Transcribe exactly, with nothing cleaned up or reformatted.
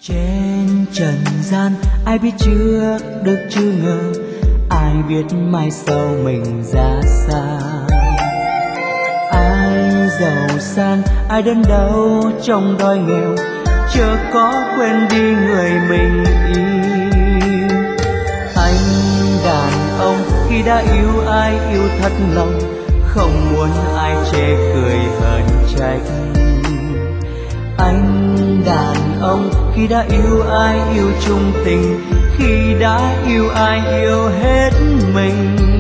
Trên trần gian ai biết trước được chưa ngờ, ai biết mai sau mình ra sao. Ai giàu sang ai đớn đau trong đói nghèo, chớ có quên đi người mình yêu. Anh đàn ông khi đã yêu ai yêu thật lòng, không muốn ai chê cười hờn trách. Anh đàn ông khi đã yêu ai yêu chung tình, khi đã yêu ai yêu hết mình.